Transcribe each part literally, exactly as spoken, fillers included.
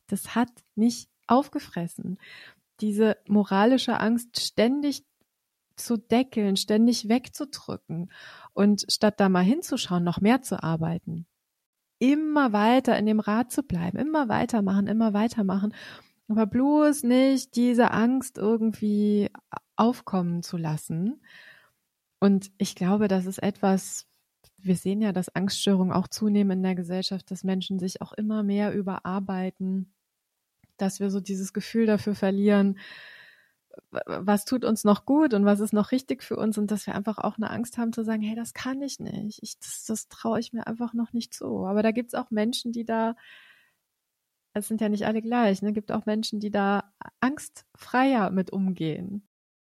das hat mich aufgefressen. Diese moralische Angst ständig zu deckeln, ständig wegzudrücken und statt da mal hinzuschauen, noch mehr zu arbeiten. Immer weiter in dem Rad zu bleiben, immer weitermachen, immer weitermachen, aber bloß nicht diese Angst irgendwie aufkommen zu lassen. Und ich glaube, das ist etwas, wir sehen ja, dass Angststörungen auch zunehmen in der Gesellschaft, dass Menschen sich auch immer mehr überarbeiten, dass wir so dieses Gefühl dafür verlieren, was tut uns noch gut und was ist noch richtig für uns und dass wir einfach auch eine Angst haben zu sagen, hey, das kann ich nicht, ich, das, das traue ich mir einfach noch nicht zu. Aber da gibt es auch Menschen, die da, es sind ja nicht alle gleich, ne, gibt auch Menschen, die da angstfreier mit umgehen.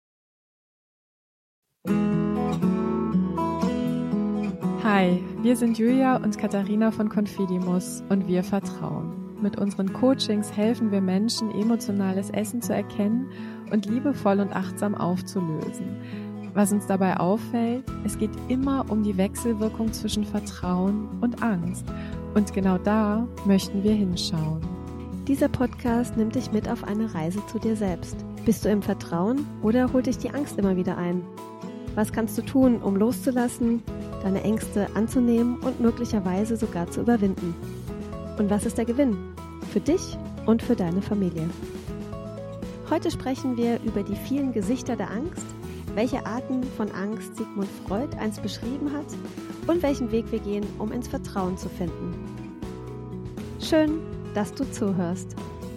Hi, wir sind Julia und Katharina von Confidimus und wir vertrauen. Mit unseren Coachings helfen wir Menschen, emotionales Essen zu erkennen und liebevoll und achtsam aufzulösen. Was uns dabei auffällt, es geht immer um die Wechselwirkung zwischen Vertrauen und Angst. Und genau da möchten wir hinschauen. Dieser Podcast nimmt dich mit auf eine Reise zu dir selbst. Bist du im Vertrauen oder holt dich die Angst immer wieder ein? Was kannst du tun, um loszulassen, deine Ängste anzunehmen und möglicherweise sogar zu überwinden? Und was ist der Gewinn? Für dich und für deine Familie. Heute sprechen wir über die vielen Gesichter der Angst, welche Arten von Angst Sigmund Freud einst beschrieben hat und welchen Weg wir gehen, um ins Vertrauen zu finden. Schön, dass du zuhörst.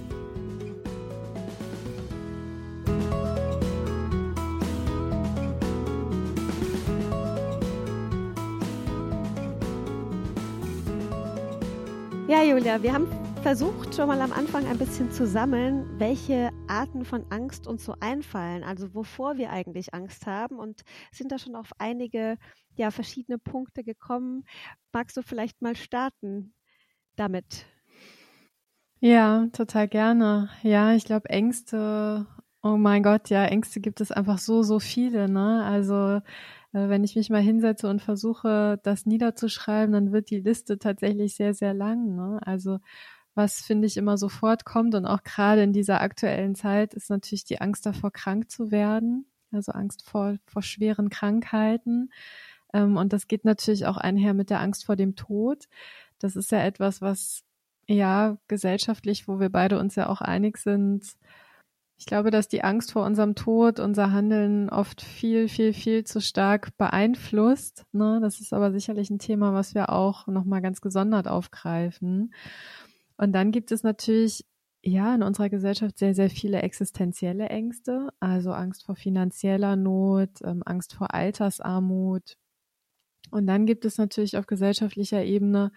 Ja, Julia, wir haben versucht schon mal am Anfang ein bisschen zu sammeln, welche Arten von Angst uns so einfallen, also wovor wir eigentlich Angst haben und sind da schon auf einige ja, verschiedene Punkte gekommen. Magst du vielleicht mal starten damit? Ja, total gerne. Ja, ich glaube Ängste, oh mein Gott, ja, Ängste gibt es einfach so, so viele, ne? Also wenn ich mich mal hinsetze und versuche, das niederzuschreiben, dann wird die Liste tatsächlich sehr, sehr lang, ne? Also was, finde ich, immer sofort kommt und auch gerade in dieser aktuellen Zeit ist natürlich die Angst davor, krank zu werden, also Angst vor, vor schweren Krankheiten. Und das geht natürlich auch einher mit der Angst vor dem Tod. Das ist ja etwas, was ja gesellschaftlich, wo wir beide uns ja auch einig sind. Ich glaube, dass die Angst vor unserem Tod unser Handeln oft viel, viel, viel zu stark beeinflusst, ne? Das ist aber sicherlich ein Thema, was wir auch nochmal ganz gesondert aufgreifen. Und dann gibt es natürlich, ja, in unserer Gesellschaft sehr, sehr viele existenzielle Ängste, also Angst vor finanzieller Not, ähm, Angst vor Altersarmut. Und dann gibt es natürlich auf gesellschaftlicher Ebene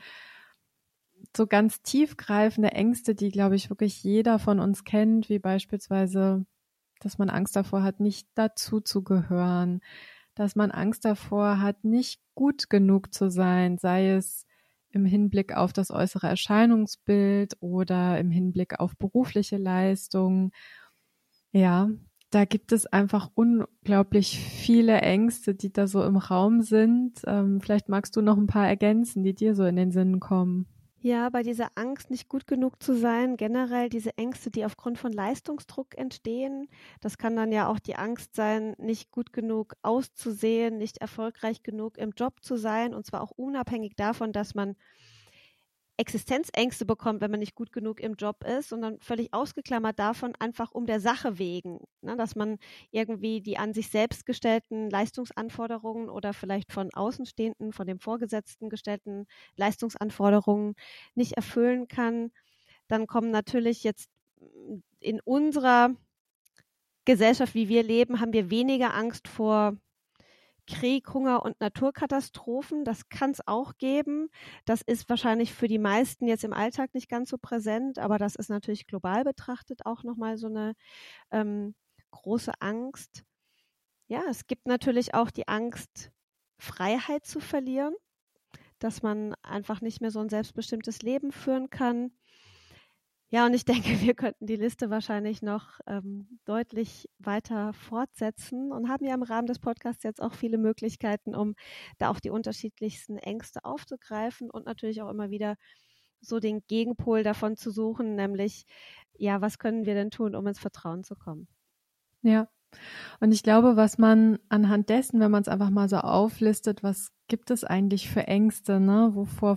so ganz tiefgreifende Ängste, die, glaube ich, wirklich jeder von uns kennt, wie beispielsweise, dass man Angst davor hat, nicht dazu zu gehören, dass man Angst davor hat, nicht gut genug zu sein, sei es im Hinblick auf das äußere Erscheinungsbild oder im Hinblick auf berufliche Leistung. Ja, da gibt es einfach unglaublich viele Ängste, die da so im Raum sind. Ähm, vielleicht magst du noch ein paar ergänzen, die dir so in den Sinn kommen. Ja, bei dieser Angst, nicht gut genug zu sein, generell diese Ängste, die aufgrund von Leistungsdruck entstehen. Das kann dann ja auch die Angst sein, nicht gut genug auszusehen, nicht erfolgreich genug im Job zu sein, und zwar auch unabhängig davon, dass man Existenzängste bekommt, wenn man nicht gut genug im Job ist, und dann völlig ausgeklammert davon, einfach um der Sache wegen, ne, dass man irgendwie die an sich selbst gestellten Leistungsanforderungen oder vielleicht von Außenstehenden, von dem Vorgesetzten gestellten Leistungsanforderungen nicht erfüllen kann. Dann kommen natürlich jetzt in unserer Gesellschaft, wie wir leben, haben wir weniger Angst vor Krieg, Hunger und Naturkatastrophen. Das kann es auch geben. Das ist wahrscheinlich für die meisten jetzt im Alltag nicht ganz so präsent, aber das ist natürlich global betrachtet auch nochmal so eine ähm, große Angst. Ja, es gibt natürlich auch die Angst, Freiheit zu verlieren, dass man einfach nicht mehr so ein selbstbestimmtes Leben führen kann. Ja, und ich denke, wir könnten die Liste wahrscheinlich noch ähm, deutlich weiter fortsetzen und haben ja im Rahmen des Podcasts jetzt auch viele Möglichkeiten, um da auch die unterschiedlichsten Ängste aufzugreifen und natürlich auch immer wieder so den Gegenpol davon zu suchen, nämlich, ja, was können wir denn tun, um ins Vertrauen zu kommen? Ja. Und ich glaube, was man anhand dessen, wenn man es einfach mal so auflistet, was gibt es eigentlich für Ängste, ne? Wovor,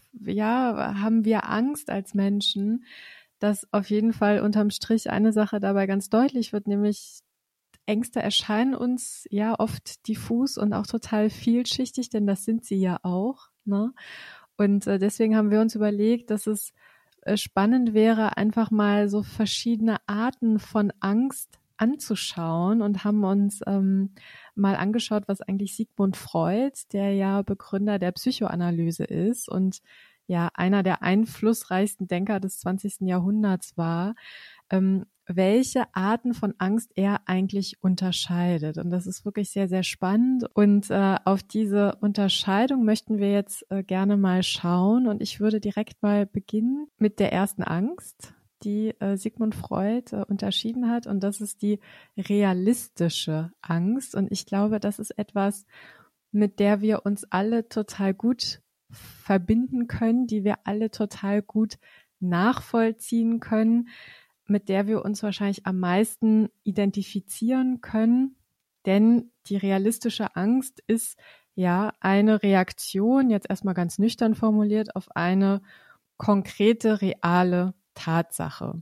ja, haben wir Angst als Menschen, dass auf jeden Fall unterm Strich eine Sache dabei ganz deutlich wird, nämlich Ängste erscheinen uns ja oft diffus und auch total vielschichtig, denn das sind sie ja auch, ne? Und äh, deswegen haben wir uns überlegt, dass es äh, spannend wäre, einfach mal so verschiedene Arten von Angst anzuschauen und haben uns ähm, mal angeschaut, was eigentlich Sigmund Freud, der ja Begründer der Psychoanalyse ist und ja einer der einflussreichsten Denker des zwanzigsten Jahrhunderts war, ähm, welche Arten von Angst er eigentlich unterscheidet. Und das ist wirklich sehr, sehr spannend. Und äh, auf diese Unterscheidung möchten wir jetzt äh, gerne mal schauen. Und ich würde direkt mal beginnen mit der ersten Angst, die äh, Sigmund Freud äh, unterschieden hat. Und das ist die realistische Angst. Und ich glaube, das ist etwas, mit der wir uns alle total gut verbinden können, die wir alle total gut nachvollziehen können, mit der wir uns wahrscheinlich am meisten identifizieren können, denn die realistische Angst ist ja eine Reaktion, jetzt erstmal ganz nüchtern formuliert, auf eine konkrete, reale Tatsache.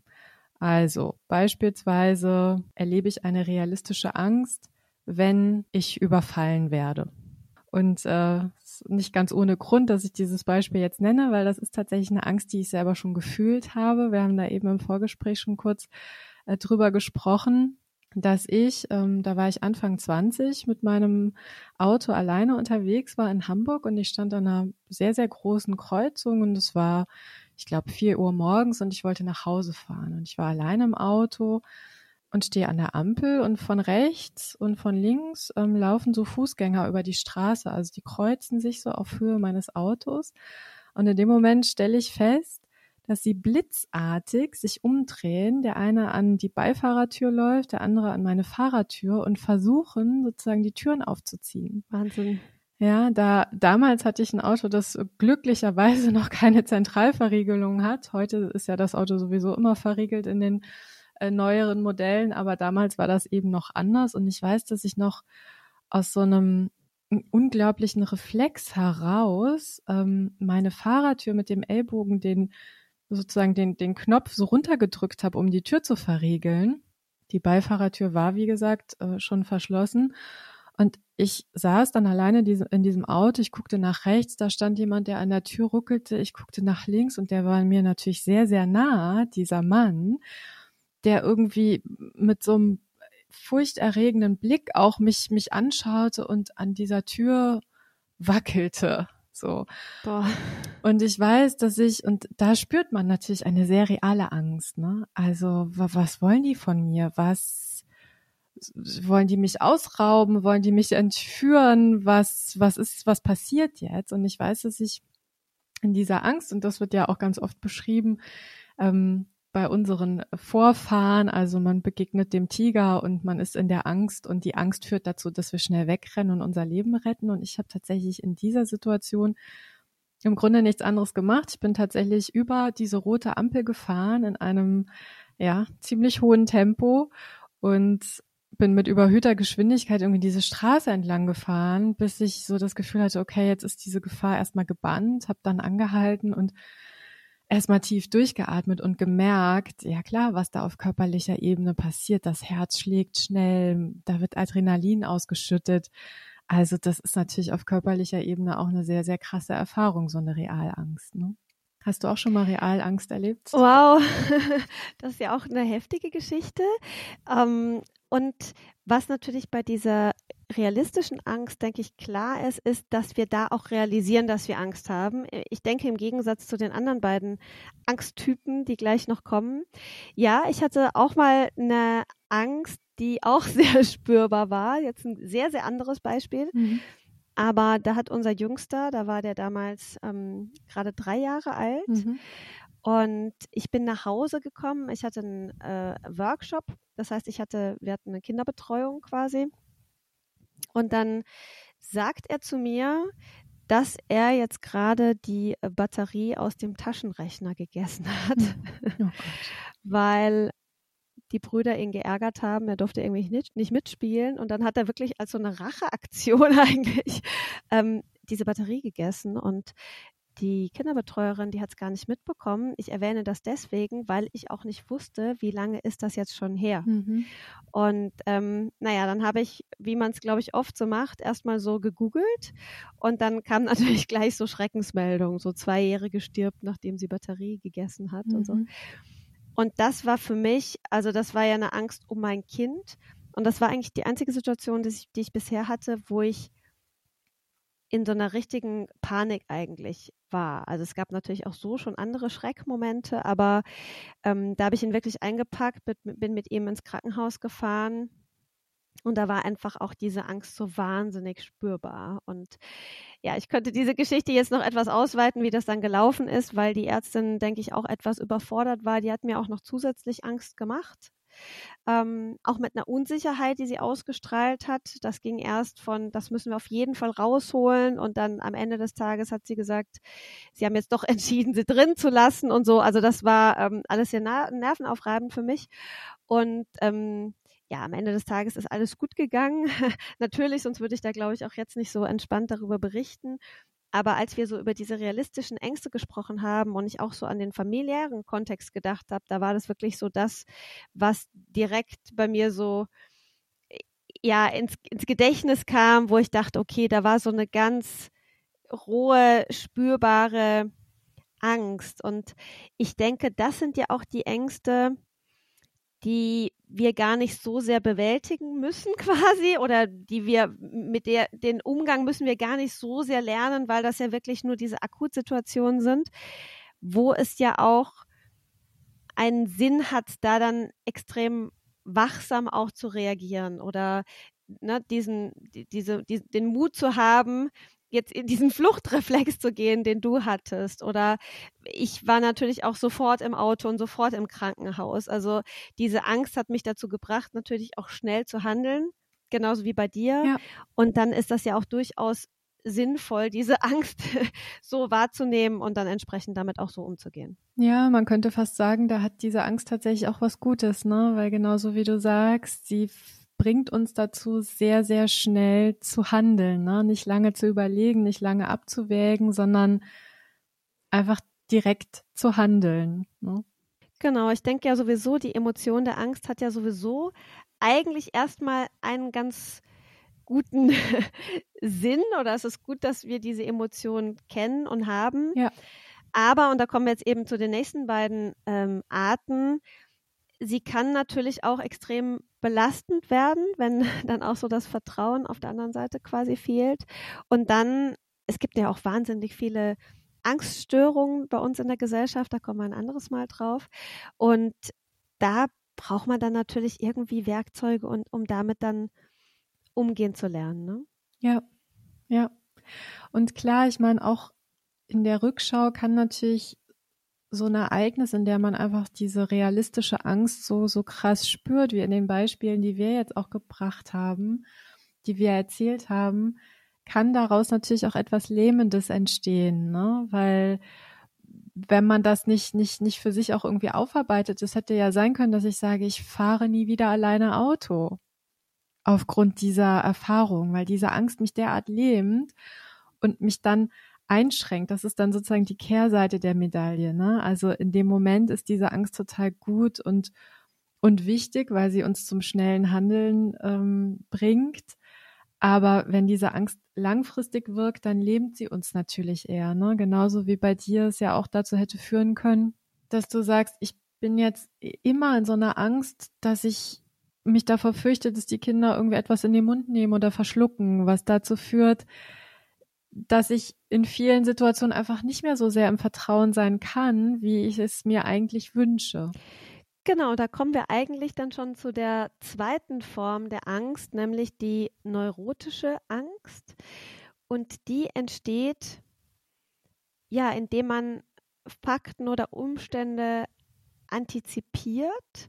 Also beispielsweise erlebe ich eine realistische Angst, wenn ich überfallen werde. Und äh, nicht ganz ohne Grund, dass ich dieses Beispiel jetzt nenne, weil das ist tatsächlich eine Angst, die ich selber schon gefühlt habe. Wir haben da eben im Vorgespräch schon kurz äh, drüber gesprochen, dass ich, ähm, da war ich Anfang zwanzig, mit meinem Auto alleine unterwegs war in Hamburg und ich stand an einer sehr, sehr großen Kreuzung und es war, ich glaube, vier Uhr morgens und ich wollte nach Hause fahren und ich war alleine im Auto und stehe an der Ampel und von rechts und von links ähm, laufen so Fußgänger über die Straße. Also die kreuzen sich so auf Höhe meines Autos. Und in dem Moment stelle ich fest, dass sie blitzartig sich umdrehen. Der eine an die Beifahrertür läuft, der andere an meine Fahrertür und versuchen sozusagen die Türen aufzuziehen. Wahnsinn. Ja, da damals hatte ich ein Auto, das glücklicherweise noch keine Zentralverriegelung hat. Heute ist ja das Auto sowieso immer verriegelt in den äh, neueren Modellen, aber damals war das eben noch anders und ich weiß, dass ich noch aus so einem unglaublichen Reflex heraus ähm, meine Fahrertür mit dem Ellbogen den sozusagen den den Knopf so runtergedrückt habe, um die Tür zu verriegeln. Die Beifahrertür war, wie gesagt, äh, schon verschlossen. Und ich saß dann alleine in diesem Auto, ich guckte nach rechts, da stand jemand, der an der Tür ruckelte, ich guckte nach links und der war mir natürlich sehr, sehr nah, dieser Mann, der irgendwie mit so einem furchterregenden Blick auch mich mich anschaute und an dieser Tür wackelte. So. Boah. Und ich weiß, dass ich, und da spürt man natürlich eine sehr reale Angst, ne? Also, was wollen die von mir? Was wollen die mich ausrauben? Wollen die mich entführen? Was, was ist, was passiert jetzt? Und ich weiß, dass ich in dieser Angst, und das wird ja auch ganz oft beschrieben, ähm, bei unseren Vorfahren, also man begegnet dem Tiger und man ist in der Angst und die Angst führt dazu, dass wir schnell wegrennen und unser Leben retten. Und ich habe tatsächlich in dieser Situation im Grunde nichts anderes gemacht. Ich bin tatsächlich über diese rote Ampel gefahren in einem ja ziemlich hohen Tempo und bin mit überhöhter Geschwindigkeit irgendwie diese Straße entlang gefahren, bis ich so das Gefühl hatte, okay, jetzt ist diese Gefahr erstmal gebannt, habe dann angehalten und erstmal tief durchgeatmet und gemerkt, ja klar, was da auf körperlicher Ebene passiert. Das Herz schlägt schnell, da wird Adrenalin ausgeschüttet. Also das ist natürlich auf körperlicher Ebene auch eine sehr, sehr krasse Erfahrung, so eine Realangst, ne? Hast du auch schon mal Realangst erlebt? Wow, das ist ja auch eine heftige Geschichte. Ähm, und was natürlich bei dieser realistischen Angst, denke ich, klar ist, ist, dass wir da auch realisieren, dass wir Angst haben. Ich denke, im Gegensatz zu den anderen beiden Angsttypen, die gleich noch kommen. Ja, ich hatte auch mal eine Angst, die auch sehr spürbar war. Jetzt ein sehr, sehr anderes Beispiel. Mhm. Aber da hat unser Jüngster, da war der damals ähm, gerade drei Jahre alt. Mhm. Und ich bin nach Hause gekommen. Ich hatte einen äh, Workshop. Das heißt, ich hatte, wir hatten eine Kinderbetreuung quasi. Und dann sagt er zu mir, dass er jetzt gerade die Batterie aus dem Taschenrechner gegessen hat, Oh Gott. weil die Brüder ihn geärgert haben, er durfte irgendwie nicht, nicht mitspielen und dann hat er wirklich als so eine Racheaktion eigentlich ähm, diese Batterie gegessen und die Kinderbetreuerin, die hat es gar nicht mitbekommen. Ich erwähne das deswegen, weil ich auch nicht wusste, wie lange ist das jetzt schon her. Mhm. Und ähm, naja, dann habe ich, wie man es, glaube ich, oft so macht, erstmal so gegoogelt und dann kam natürlich gleich so Schreckensmeldungen, so Zweijährige stirbt, nachdem sie Batterie gegessen hat Mhm. und so. Und das war für mich, also das war ja eine Angst um mein Kind und das war eigentlich die einzige Situation, die ich, die ich bisher hatte, wo ich in so einer richtigen Panik eigentlich war. Also es gab natürlich auch so schon andere Schreckmomente, aber ähm, da habe ich ihn wirklich eingepackt, bin, bin mit ihm ins Krankenhaus gefahren und da war einfach auch diese Angst so wahnsinnig spürbar. Und ja, ich könnte diese Geschichte jetzt noch etwas ausweiten, wie das dann gelaufen ist, weil die Ärztin, denke ich, auch etwas überfordert war. Die hat mir auch noch zusätzlich Angst gemacht. Ähm, auch mit einer Unsicherheit, die sie ausgestrahlt hat. Das ging erst von, das müssen wir auf jeden Fall rausholen und dann am Ende des Tages hat sie gesagt, sie haben jetzt doch entschieden, sie drin zu lassen und so. Also das war ähm, alles sehr na- nervenaufreibend für mich und ähm, ja, am Ende des Tages ist alles gut gegangen. Natürlich, sonst würde ich da, glaube ich, auch jetzt nicht so entspannt darüber berichten. Aber als wir so über diese realistischen Ängste gesprochen haben und ich auch so an den familiären Kontext gedacht habe, da war das wirklich so das, was direkt bei mir so ja ins, ins Gedächtnis kam, wo ich dachte, okay, da war so eine ganz rohe, spürbare Angst. Und ich denke, das sind ja auch die Ängste, die wir gar nicht so sehr bewältigen müssen quasi oder die wir mit der, den Umgang müssen wir gar nicht so sehr lernen, weil das ja wirklich nur diese Akutsituationen sind, wo es ja auch einen Sinn hat, da dann extrem wachsam auch zu reagieren oder ne, diesen, die, diese, die, den Mut zu haben, jetzt in diesen Fluchtreflex zu gehen, den du hattest. Oder ich war natürlich auch sofort im Auto und sofort im Krankenhaus. Also diese Angst hat mich dazu gebracht, natürlich auch schnell zu handeln, genauso wie bei dir. Ja. Und dann ist das ja auch durchaus sinnvoll, diese Angst so wahrzunehmen und dann entsprechend damit auch so umzugehen. Ja, man könnte fast sagen, da hat diese Angst tatsächlich auch was Gutes, ne? Weil genauso wie du sagst, sie bringt uns dazu, sehr, sehr schnell zu handeln, ne? Nicht lange zu überlegen, nicht lange abzuwägen, sondern einfach direkt zu handeln, ne? Genau, ich denke ja sowieso, die Emotion der Angst hat ja sowieso eigentlich erstmal einen ganz guten Sinn oder es ist gut, dass wir diese Emotionen kennen und haben. Ja. Aber, und da kommen wir jetzt eben zu den nächsten beiden ähm, Arten, sie kann natürlich auch extrem belastend werden, wenn dann auch so das Vertrauen auf der anderen Seite quasi fehlt. Und dann, es gibt ja auch wahnsinnig viele Angststörungen bei uns in der Gesellschaft, da kommen wir ein anderes Mal drauf. Und da braucht man dann natürlich irgendwie Werkzeuge, und, um damit dann umgehen zu lernen. Ne? Ja, ja. Und klar, ich meine, auch in der Rückschau kann natürlich so ein Ereignis, in der man einfach diese realistische Angst so, so krass spürt, wie in den Beispielen, die wir jetzt auch gebracht haben, die wir erzählt haben, kann daraus natürlich auch etwas Lähmendes entstehen, ne? Weil wenn man das nicht, nicht, nicht für sich auch irgendwie aufarbeitet, es hätte ja sein können, dass ich sage, ich fahre nie wieder alleine Auto aufgrund dieser Erfahrung, weil diese Angst mich derart lähmt und mich dann einschränkt. Das ist dann sozusagen die Kehrseite der Medaille, ne? Also in dem Moment ist diese Angst total gut und, und wichtig, weil sie uns zum schnellen Handeln ähm, bringt. Aber wenn diese Angst langfristig wirkt, dann lähmt sie uns natürlich eher, ne? Genauso wie bei dir es ja auch dazu hätte führen können, dass du sagst, ich bin jetzt immer in so einer Angst, dass ich mich davor fürchte, dass die Kinder irgendwie etwas in den Mund nehmen oder verschlucken, was dazu führt, dass ich in vielen Situationen einfach nicht mehr so sehr im Vertrauen sein kann, wie ich es mir eigentlich wünsche. Genau, da kommen wir eigentlich dann schon zu der zweiten Form der Angst, nämlich die neurotische Angst. Und die entsteht, ja, indem man Fakten oder Umstände antizipiert,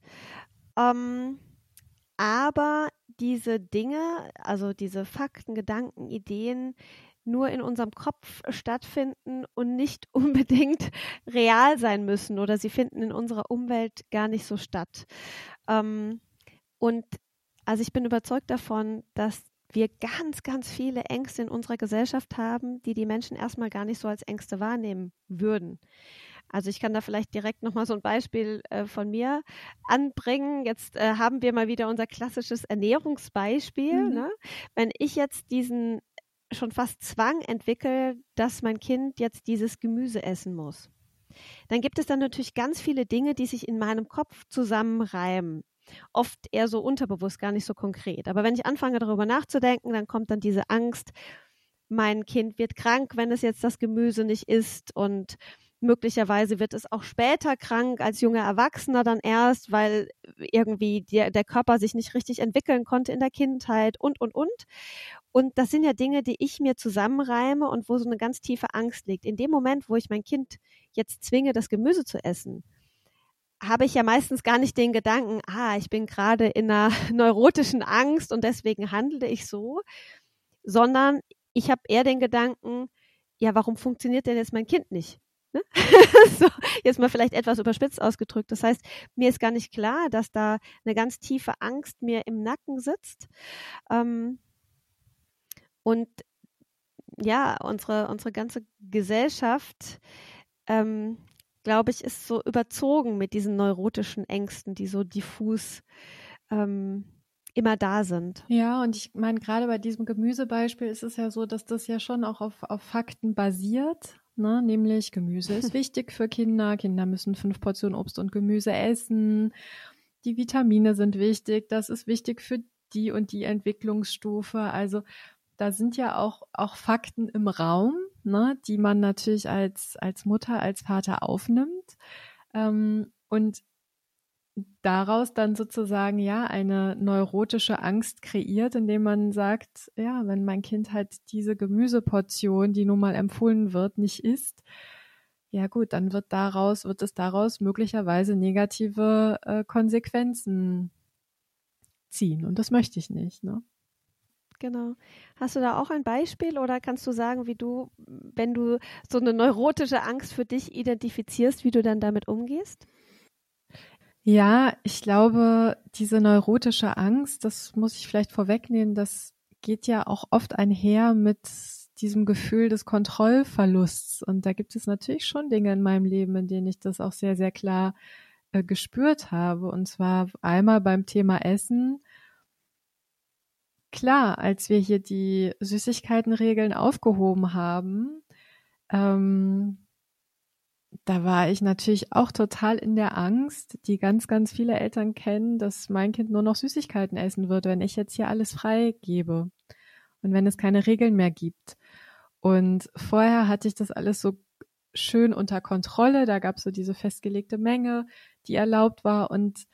ähm, aber diese Dinge, also diese Fakten, Gedanken, Ideen, nur in unserem Kopf stattfinden und nicht unbedingt real sein müssen oder sie finden in unserer Umwelt gar nicht so statt. Ähm, und also ich bin überzeugt davon, dass wir ganz, ganz viele Ängste in unserer Gesellschaft haben, die die Menschen erstmal gar nicht so als Ängste wahrnehmen würden. Also ich kann da vielleicht direkt nochmal so ein Beispiel äh, von mir anbringen. Jetzt äh, haben wir mal wieder unser klassisches Ernährungsbeispiel. Mhm. Ne? Wenn ich jetzt diesen schon fast Zwang entwickle, dass mein Kind jetzt dieses Gemüse essen muss, dann gibt es dann natürlich ganz viele Dinge, die sich in meinem Kopf zusammenreimen. Oft eher so unterbewusst, gar nicht so konkret. Aber wenn ich anfange, darüber nachzudenken, dann kommt dann diese Angst, mein Kind wird krank, wenn es jetzt das Gemüse nicht isst, und möglicherweise wird es auch später krank, als junger Erwachsener dann erst, weil irgendwie der, der Körper sich nicht richtig entwickeln konnte in der Kindheit und, und, und. Und das sind ja Dinge, die ich mir zusammenreime und wo so eine ganz tiefe Angst liegt. In dem Moment, wo ich mein Kind jetzt zwinge, das Gemüse zu essen, habe ich ja meistens gar nicht den Gedanken, ah, ich bin gerade in einer neurotischen Angst und deswegen handle ich so, sondern ich habe eher den Gedanken, ja, warum funktioniert denn jetzt mein Kind nicht? Ne? So, jetzt mal vielleicht etwas überspitzt ausgedrückt. Das heißt, mir ist gar nicht klar, dass da eine ganz tiefe Angst mir im Nacken sitzt. Ähm, und ja, unsere, unsere ganze Gesellschaft, ähm, glaube ich, ist so überzogen mit diesen neurotischen Ängsten, die so diffus ähm, immer da sind. Ja, und ich meine, gerade bei diesem Gemüsebeispiel ist es ja so, dass das ja schon auch auf, auf Fakten basiert, ne? Nämlich Gemüse ist wichtig für Kinder, Kinder müssen fünf Portionen Obst und Gemüse essen, die Vitamine sind wichtig, das ist wichtig für die und die Entwicklungsstufe, also da sind ja auch, auch Fakten im Raum, ne, die man natürlich als, als Mutter, als Vater aufnimmt, ähm, und daraus dann sozusagen ja eine neurotische Angst kreiert, indem man sagt, ja, wenn mein Kind halt diese Gemüseportion, die nun mal empfohlen wird, nicht isst, ja gut, dann wird daraus, wird es daraus möglicherweise negative äh, Konsequenzen ziehen. Und das möchte ich nicht, ne? Genau. Hast du da auch ein Beispiel oder kannst du sagen, wie du, wenn du so eine neurotische Angst für dich identifizierst, wie du dann damit umgehst? Ja, ich glaube, diese neurotische Angst, das muss ich vielleicht vorwegnehmen, das geht ja auch oft einher mit diesem Gefühl des Kontrollverlusts. Und da gibt es natürlich schon Dinge in meinem Leben, in denen ich das auch sehr, sehr klar äh, gespürt habe. Und zwar einmal beim Thema Essen. Klar, als wir hier die Süßigkeitenregeln aufgehoben haben, ähm, da war ich natürlich auch total in der Angst, die ganz, ganz viele Eltern kennen, dass mein Kind nur noch Süßigkeiten essen wird, wenn ich jetzt hier alles freigebe und wenn es keine Regeln mehr gibt. Und vorher hatte ich das alles so schön unter Kontrolle, da gab es so diese festgelegte Menge, die erlaubt war, und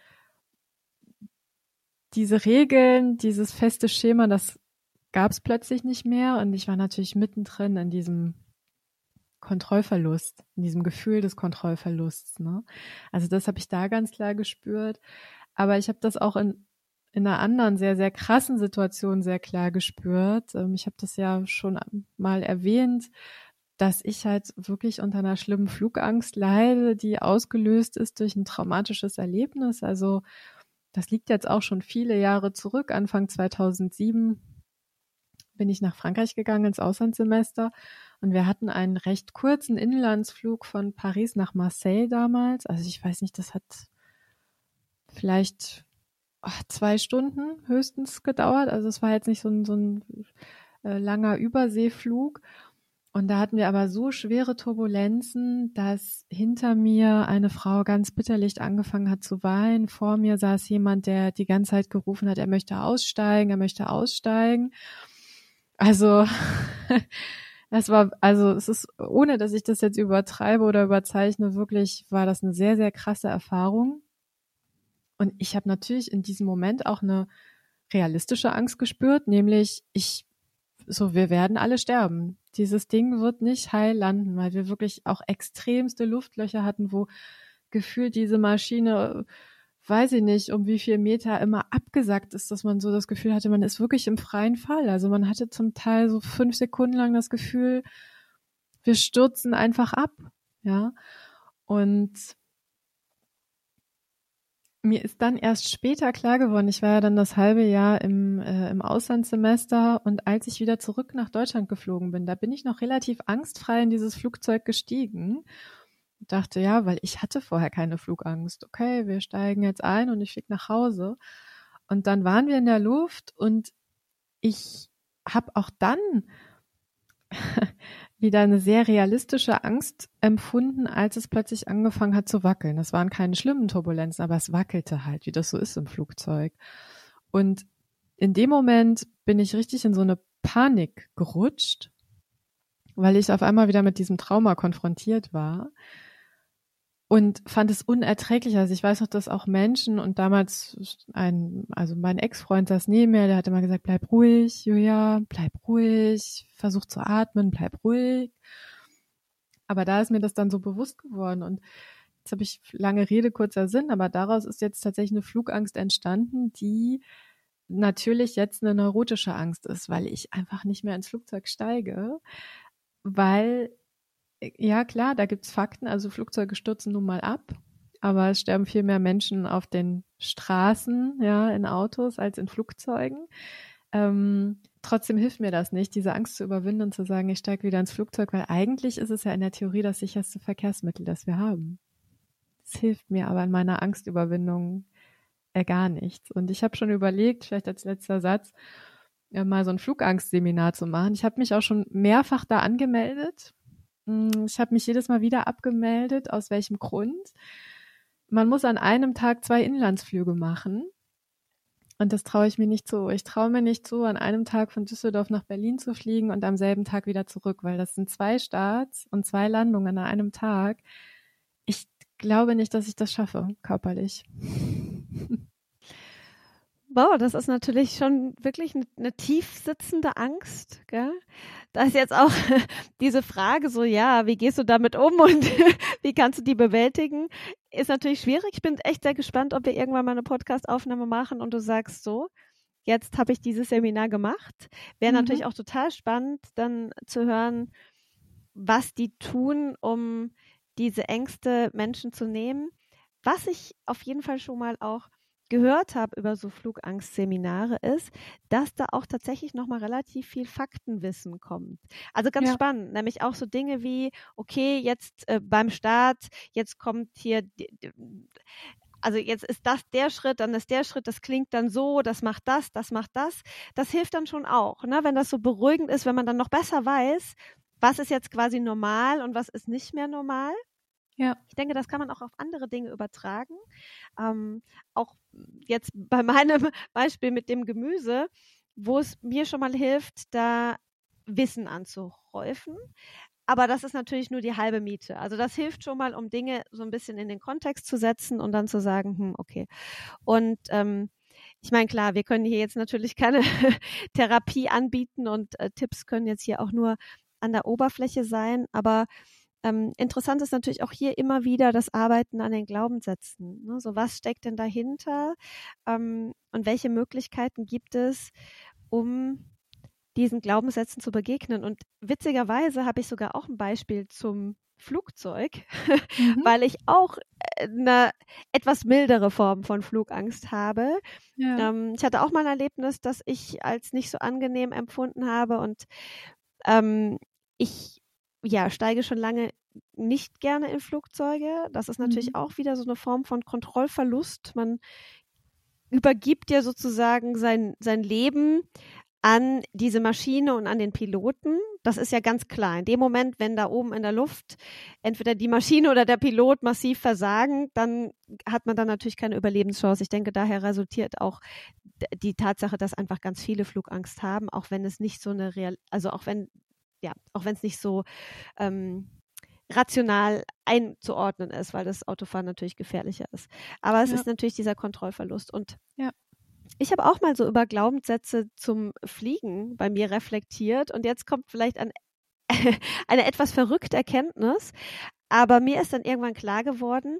diese Regeln, dieses feste Schema, das gab es plötzlich nicht mehr, und ich war natürlich mittendrin in diesem Kontrollverlust, in diesem Gefühl des Kontrollverlusts, ne? Also das habe ich da ganz klar gespürt, aber ich habe das auch in in einer anderen sehr, sehr krassen Situation sehr klar gespürt. Ich habe das ja schon mal erwähnt, dass ich halt wirklich unter einer schlimmen Flugangst leide, die ausgelöst ist durch ein traumatisches Erlebnis. Also das liegt jetzt auch schon viele Jahre zurück. Anfang zweitausendsieben bin ich nach Frankreich gegangen ins Auslandssemester und wir hatten einen recht kurzen Inlandsflug von Paris nach Marseille damals. Also ich weiß nicht, das hat vielleicht ach, zwei Stunden höchstens gedauert. Also es war jetzt nicht so ein, so ein äh, langer Überseeflug. Und da hatten wir aber so schwere Turbulenzen, dass hinter mir eine Frau ganz bitterlich angefangen hat zu weinen. Vor mir saß jemand, der die ganze Zeit gerufen hat, er möchte aussteigen, er möchte aussteigen. Also das war, also es ist, ohne dass ich das jetzt übertreibe oder überzeichne, wirklich war das eine sehr, sehr krasse Erfahrung. Und ich habe natürlich in diesem Moment auch eine realistische Angst gespürt, nämlich ich so, wir werden alle sterben. Dieses Ding wird nicht heil landen, weil wir wirklich auch extremste Luftlöcher hatten, wo gefühlt diese Maschine weiß ich nicht, um wie viel Meter immer abgesackt ist, dass man so das Gefühl hatte, man ist wirklich im freien Fall. Also man hatte zum Teil so fünf Sekunden lang das Gefühl, wir stürzen einfach ab, ja. Und mir ist dann erst später klar geworden, ich war ja dann das halbe Jahr im, äh, im Auslandssemester, und als ich wieder zurück nach Deutschland geflogen bin, da bin ich noch relativ angstfrei in dieses Flugzeug gestiegen. Und dachte, ja, weil ich hatte vorher keine Flugangst. Okay, wir steigen jetzt ein und ich fliege nach Hause. Und dann waren wir in der Luft und ich habe auch dann wieder eine sehr realistische Angst empfunden, als es plötzlich angefangen hat zu wackeln. Das waren keine schlimmen Turbulenzen, aber es wackelte halt, wie das so ist im Flugzeug. Und in dem Moment bin ich richtig in so eine Panik gerutscht, weil ich auf einmal wieder mit diesem Trauma konfrontiert war und fand es unerträglich. Also ich weiß noch, dass auch Menschen, und damals ein, also mein Ex-Freund saß neben mir, der hat immer gesagt, bleib ruhig, Julia, bleib ruhig, versuch zu atmen, bleib ruhig. Aber da ist mir das dann so bewusst geworden, und jetzt habe ich lange Rede, kurzer Sinn, aber daraus ist jetzt tatsächlich eine Flugangst entstanden, die natürlich jetzt eine neurotische Angst ist, weil ich einfach nicht mehr ins Flugzeug steige, weil ja, klar, da gibt's Fakten, also Flugzeuge stürzen nun mal ab, aber es sterben viel mehr Menschen auf den Straßen, ja, in Autos als in Flugzeugen. Ähm, trotzdem hilft mir das nicht, diese Angst zu überwinden und zu sagen, ich steige wieder ins Flugzeug, weil eigentlich ist es ja in der Theorie das sicherste Verkehrsmittel, das wir haben. Es hilft mir aber in meiner Angstüberwindung äh, gar nichts. Und ich habe schon überlegt, vielleicht als letzter Satz, äh, mal so ein Flugangstseminar zu machen. Ich habe mich auch schon mehrfach da angemeldet. Ich habe mich jedes Mal wieder abgemeldet. Aus welchem Grund? Man muss an einem Tag zwei Inlandsflüge machen. Und das traue ich mir nicht zu. Ich traue mir nicht zu, an einem Tag von Düsseldorf nach Berlin zu fliegen und am selben Tag wieder zurück, weil das sind zwei Starts und zwei Landungen an einem Tag. Ich glaube nicht, dass ich das schaffe, körperlich. Wow, das ist natürlich schon wirklich eine, eine tief sitzende Angst, gell? Da ist jetzt auch diese Frage so, ja, wie gehst du damit um und wie kannst du die bewältigen? Ist natürlich schwierig. Ich bin echt sehr gespannt, ob wir irgendwann mal eine Podcast-Aufnahme machen und du sagst so, jetzt habe ich dieses Seminar gemacht. Wäre mhm. natürlich auch total spannend, dann zu hören, was die tun, um diese Ängste Menschen zu nehmen. Was ich auf jeden Fall schon mal auch gehört habe über so Flugangstseminare ist, dass da auch tatsächlich nochmal relativ viel Faktenwissen kommt. Also ganz ja. spannend, nämlich auch so Dinge wie, okay, jetzt äh, beim Start, jetzt kommt hier, also jetzt ist das der Schritt, dann ist der Schritt, das klingt dann so, das macht das, das macht das. Das hilft dann schon auch, ne? Wenn das so beruhigend ist, wenn man dann noch besser weiß, was ist jetzt quasi normal und was ist nicht mehr normal. Ja. Ich denke, das kann man auch auf andere Dinge übertragen. Ähm, auch jetzt bei meinem Beispiel mit dem Gemüse, wo es mir schon mal hilft, da Wissen anzuhäufen. Aber das ist natürlich nur die halbe Miete. Also das hilft schon mal, um Dinge so ein bisschen in den Kontext zu setzen und dann zu sagen, hm, okay. Und ähm, ich meine, klar, wir können hier jetzt natürlich keine Therapie anbieten und äh, Tipps können jetzt hier auch nur an der Oberfläche sein, aber Ähm, interessant ist natürlich auch hier immer wieder das Arbeiten an den Glaubenssätzen. Ne? So, was steckt denn dahinter ähm, und welche Möglichkeiten gibt es, um diesen Glaubenssätzen zu begegnen? Und witzigerweise habe ich sogar auch ein Beispiel zum Flugzeug, mhm. weil ich auch eine etwas mildere Form von Flugangst habe. Ja. Ähm, ich hatte auch mal ein Erlebnis, das ich als nicht so angenehm empfunden habe und ähm, ich ja, steige schon lange nicht gerne in Flugzeuge. Das ist natürlich mhm. auch wieder so eine Form von Kontrollverlust. Man übergibt ja sozusagen sein, sein Leben an diese Maschine und an den Piloten. Das ist ja ganz klar. In dem Moment, wenn da oben in der Luft entweder die Maschine oder der Pilot massiv versagen, dann hat man dann natürlich keine Überlebenschance. Ich denke, daher resultiert auch die Tatsache, dass einfach ganz viele Flugangst haben, auch wenn es nicht so eine real, also auch wenn ja, auch wenn es nicht so ähm, rational einzuordnen ist, weil das Autofahren natürlich gefährlicher ist. Aber es ja. ist natürlich dieser Kontrollverlust. Und ja. ich habe auch mal so über Glaubenssätze zum Fliegen bei mir reflektiert. Und jetzt kommt vielleicht ein, eine etwas verrückte Erkenntnis. Aber mir ist dann irgendwann klar geworden,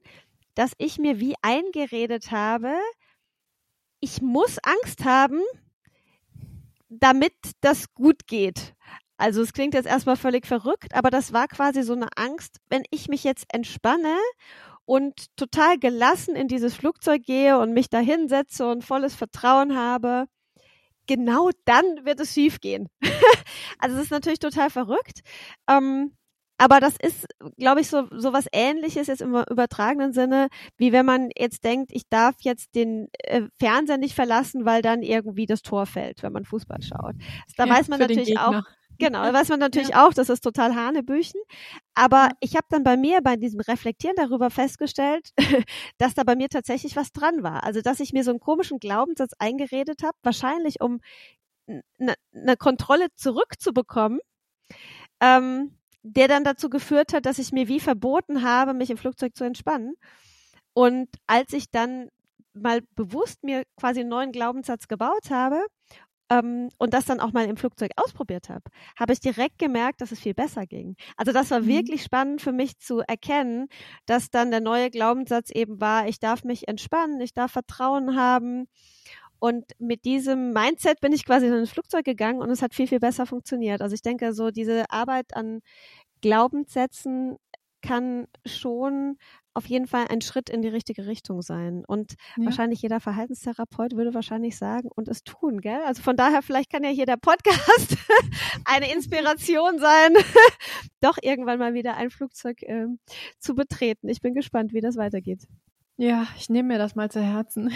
dass ich mir wie eingeredet habe, ich muss Angst haben, damit das gut geht. Also es klingt jetzt erstmal völlig verrückt, aber das war quasi so eine Angst, wenn ich mich jetzt entspanne und total gelassen in dieses Flugzeug gehe und mich da hinsetze und volles Vertrauen habe, genau dann wird es schief gehen. Also es ist natürlich total verrückt. Ähm, aber das ist, glaube ich, so, so was Ähnliches jetzt im übertragenen Sinne, wie wenn man jetzt denkt, ich darf jetzt den äh, Fernseher nicht verlassen, weil dann irgendwie das Tor fällt, wenn man Fußball schaut. Da Ja, weiß man für den natürlich auch, Gegner. genau, da weiß man natürlich Ja. auch, das ist total Hanebüchen. Aber Ja. ich habe dann bei mir, bei diesem Reflektieren darüber festgestellt, dass da bei mir tatsächlich was dran war. Also, dass ich mir so einen komischen Glaubenssatz eingeredet habe, wahrscheinlich um eine ne Kontrolle zurückzubekommen, ähm, der dann dazu geführt hat, dass ich mir wie verboten habe, mich im Flugzeug zu entspannen. Und als ich dann mal bewusst mir quasi einen neuen Glaubenssatz gebaut habe ähm, und das dann auch mal im Flugzeug ausprobiert habe, habe ich direkt gemerkt, dass es viel besser ging. Also das war Mhm. wirklich spannend für mich zu erkennen, dass dann der neue Glaubenssatz eben war, ich darf mich entspannen, ich darf Vertrauen haben. Und mit diesem Mindset bin ich quasi in ein Flugzeug gegangen und es hat viel, viel besser funktioniert. Also ich denke, so diese Arbeit an Glaubenssätzen kann schon auf jeden Fall ein Schritt in die richtige Richtung sein. Und Ja. wahrscheinlich jeder Verhaltenstherapeut würde wahrscheinlich sagen und es tun, gell? Also von daher, vielleicht kann ja hier der Podcast eine Inspiration sein, doch irgendwann mal wieder ein Flugzeug äh, zu betreten. Ich bin gespannt, wie das weitergeht. Ja, ich nehme mir das mal zu Herzen.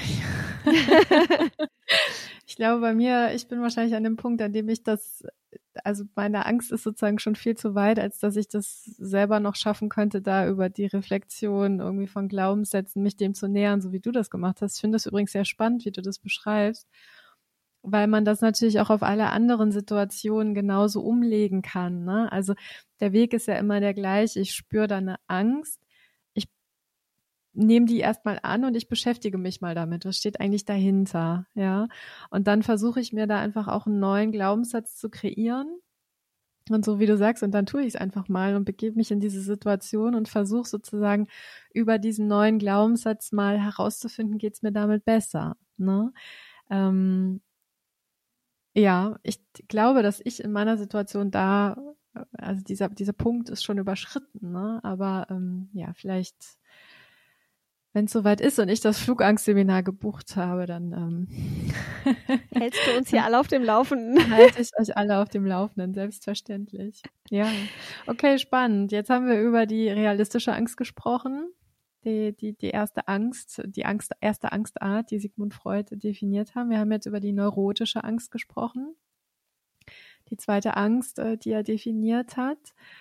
Ich glaube, bei mir, ich bin wahrscheinlich an dem Punkt, an dem ich das, also meine Angst ist sozusagen schon viel zu weit, als dass ich das selber noch schaffen könnte, da über die Reflexion irgendwie von Glaubenssätzen mich dem zu nähern, so wie du das gemacht hast. Ich finde das übrigens sehr spannend, wie du das beschreibst, weil man das natürlich auch auf alle anderen Situationen genauso umlegen kann, ne? Also der Weg ist ja immer der gleiche. Ich spüre da eine Angst. Nehme die erstmal an und ich beschäftige mich mal damit. Was steht eigentlich dahinter? Ja. Und dann versuche ich mir da einfach auch einen neuen Glaubenssatz zu kreieren. Und so wie du sagst, und dann tue ich es einfach mal und begebe mich in diese Situation und versuche sozusagen über diesen neuen Glaubenssatz mal herauszufinden, geht es mir damit besser. Ne? Ähm, ja, ich glaube, dass ich in meiner Situation da, also dieser, dieser Punkt ist schon überschritten, ne? Aber ähm, ja, vielleicht wenn es soweit ist und ich das Flugangstseminar gebucht habe, dann ähm, hältst du uns hier alle auf dem Laufenden? Halte ich euch alle auf dem Laufenden, selbstverständlich. Ja, okay, spannend. Jetzt haben wir über die realistische Angst gesprochen, die die die erste Angst, die Angst erste Angstart, die Sigmund Freud definiert haben. Wir haben jetzt über die neurotische Angst gesprochen, die zweite Angst, die er definiert hat.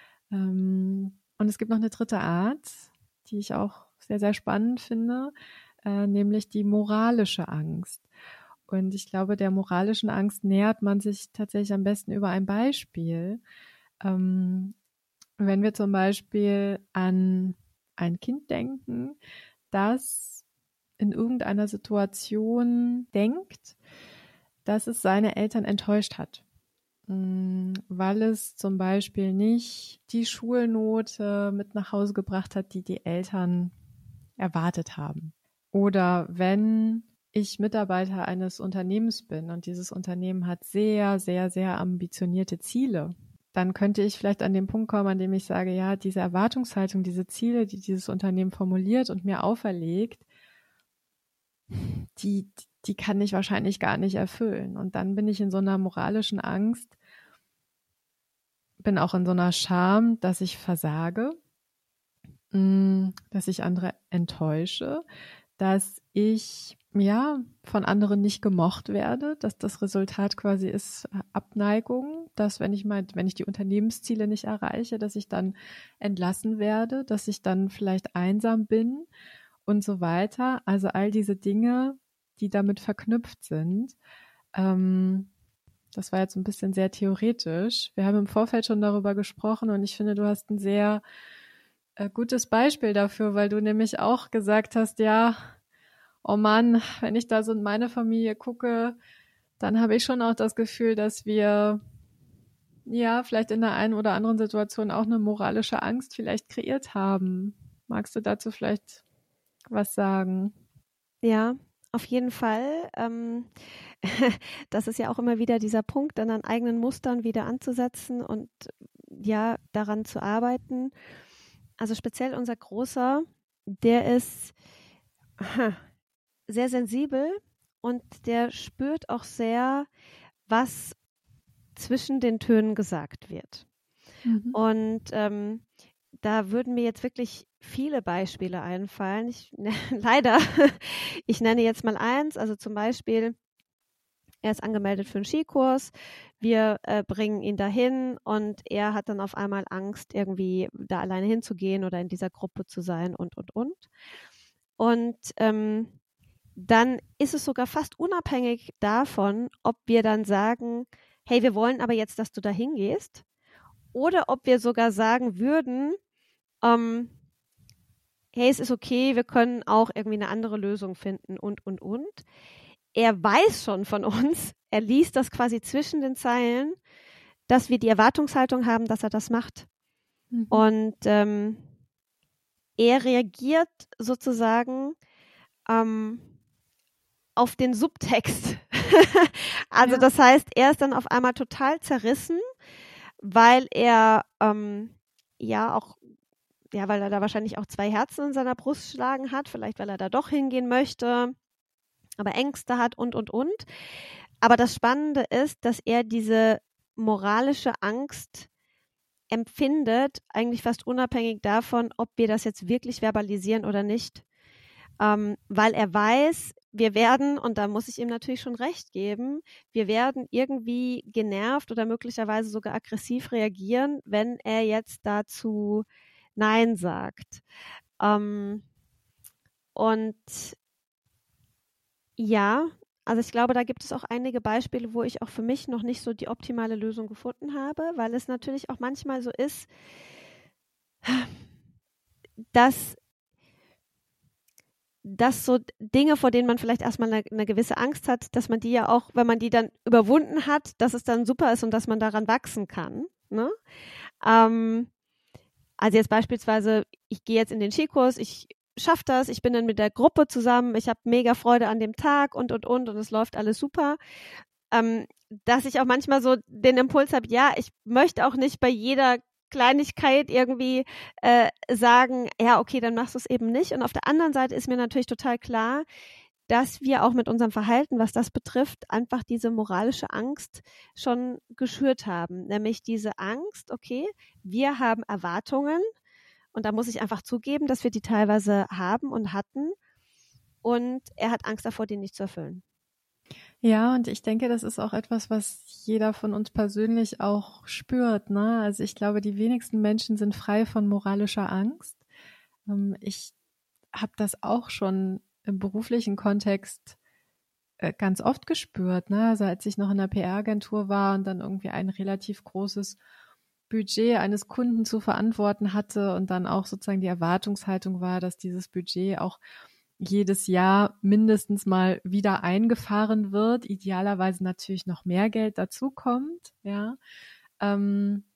Und es gibt noch eine dritte Art, die ich auch sehr, sehr spannend finde, äh, nämlich die moralische Angst. Und ich glaube, der moralischen Angst nähert man sich tatsächlich am besten über ein Beispiel. Ähm, wenn wir zum Beispiel an ein Kind denken, das in irgendeiner Situation denkt, dass es seine Eltern enttäuscht hat, weil es zum Beispiel nicht die Schulnote mit nach Hause gebracht hat, die die Eltern erwartet haben. Oder wenn ich Mitarbeiter eines Unternehmens bin und dieses Unternehmen hat sehr, sehr, sehr ambitionierte Ziele, dann könnte ich vielleicht an den Punkt kommen, an dem ich sage, ja, diese Erwartungshaltung, diese Ziele, die dieses Unternehmen formuliert und mir auferlegt, die, die kann ich wahrscheinlich gar nicht erfüllen. Und dann bin ich in so einer moralischen Angst, bin auch in so einer Scham, dass ich versage, dass ich andere enttäusche, dass ich ja von anderen nicht gemocht werde, dass das Resultat quasi ist Abneigung, dass wenn ich mein, wenn ich die Unternehmensziele nicht erreiche, dass ich dann entlassen werde, dass ich dann vielleicht einsam bin und so weiter. Also all diese Dinge, die damit verknüpft sind. Ähm, das war jetzt ein bisschen sehr theoretisch. Wir haben im Vorfeld schon darüber gesprochen und ich finde, du hast ein sehr äh, gutes Beispiel dafür, weil du nämlich auch gesagt hast, ja, oh Mann, wenn ich da so in meine Familie gucke, dann habe ich schon auch das Gefühl, dass wir ja vielleicht in der einen oder anderen Situation auch eine moralische Angst vielleicht kreiert haben. Magst du dazu vielleicht was sagen. Ja, auf jeden Fall. Ähm, das ist ja auch immer wieder dieser Punkt, dann an eigenen Mustern wieder anzusetzen und ja, daran zu arbeiten. Also speziell unser Großer, der ist sehr sensibel und der spürt auch sehr, was zwischen den Tönen gesagt wird. Mhm. Und ähm, da würden mir jetzt wirklich viele Beispiele einfallen. Ich, leider, ich nenne jetzt mal eins, also zum Beispiel, er ist angemeldet für einen Skikurs, wir äh, bringen ihn dahin und er hat dann auf einmal Angst, irgendwie da alleine hinzugehen oder in dieser Gruppe zu sein und, und, und. Und ähm, dann ist es sogar fast unabhängig davon, ob wir dann sagen, hey, wir wollen aber jetzt, dass du da hingehst, oder ob wir sogar sagen würden, ähm, hey, es ist okay, wir können auch irgendwie eine andere Lösung finden und, und, und. Er weiß schon von uns, er liest das quasi zwischen den Zeilen, dass wir die Erwartungshaltung haben, dass er das macht. Mhm. Und ähm, er reagiert sozusagen ähm, auf den Subtext. Also Ja. das heißt, er ist dann auf einmal total zerrissen, weil er ähm, ja auch, ja, weil er da wahrscheinlich auch zwei Herzen in seiner Brust schlagen hat, vielleicht weil er da doch hingehen möchte, aber Ängste hat und, und, und. Aber das Spannende ist, dass er diese moralische Angst empfindet, eigentlich fast unabhängig davon, ob wir das jetzt wirklich verbalisieren oder nicht. Ähm, weil er weiß, wir werden, und da muss ich ihm natürlich schon recht geben, wir werden irgendwie genervt oder möglicherweise sogar aggressiv reagieren, wenn er jetzt dazu Nein sagt. Ähm, und ja, also ich glaube, da gibt es auch einige Beispiele, wo ich auch für mich noch nicht so die optimale Lösung gefunden habe, weil es natürlich auch manchmal so ist, dass dass so Dinge, vor denen man vielleicht erstmal eine, eine gewisse Angst hat, dass man die ja auch, wenn man die dann überwunden hat, dass es dann super ist und dass man daran wachsen kann. Ne? Ähm, also jetzt beispielsweise, ich gehe jetzt in den Skikurs, ich schaffe das, ich bin dann mit der Gruppe zusammen, ich habe mega Freude an dem Tag und, und, und und es läuft alles super. Ähm, dass ich auch manchmal so den Impuls habe, ja, ich möchte auch nicht bei jeder Kleinigkeit irgendwie äh, sagen, ja, okay, dann machst du es eben nicht. Und auf der anderen Seite ist mir natürlich total klar, dass wir auch mit unserem Verhalten, was das betrifft, einfach diese moralische Angst schon geschürt haben. Nämlich diese Angst, okay, wir haben Erwartungen und da muss ich einfach zugeben, dass wir die teilweise haben und hatten und er hat Angst davor, die nicht zu erfüllen. Ja, und ich denke, das ist auch etwas, was jeder von uns persönlich auch spürt, ne? Also ich glaube, die wenigsten Menschen sind frei von moralischer Angst. Ähm, ich habe das auch schon im beruflichen Kontext äh, ganz oft gespürt, ne? Also als ich noch in der P R-Agentur war und dann irgendwie ein relativ großes Budget eines Kunden zu verantworten hatte und dann auch sozusagen die Erwartungshaltung war, dass dieses Budget auch jedes Jahr mindestens mal wieder eingefahren wird, idealerweise natürlich noch mehr Geld dazukommt, ja, ähm,